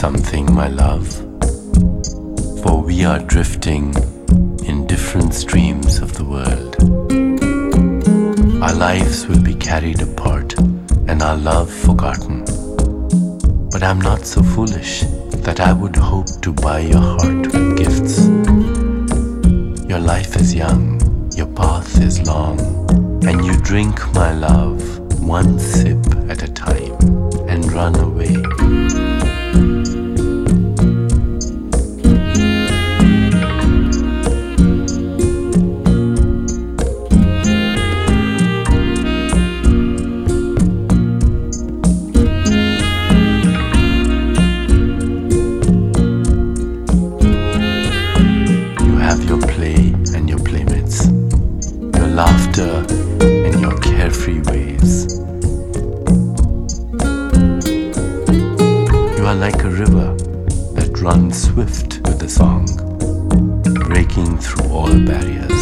something, my love, for we are drifting in different streams of the world. Our lives will be carried apart and our love forgotten. But I'm not so foolish that I would hope to buy your heart with gifts. Your life is young, your path is long, and you drink, my love, one sip at a time and run away. Laughter and your carefree ways. You are like a river that runs swift with a song, breaking through all barriers.